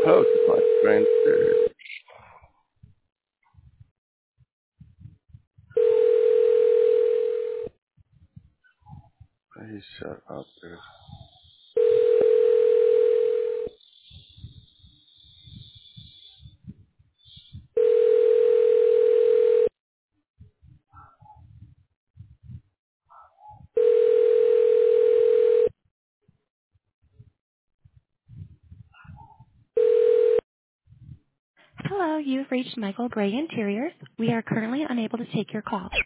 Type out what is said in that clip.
Oh, it's my friend. Please shut up, dude. Hello, you've reached Michael Gray Interiors. We are currently unable to take your call.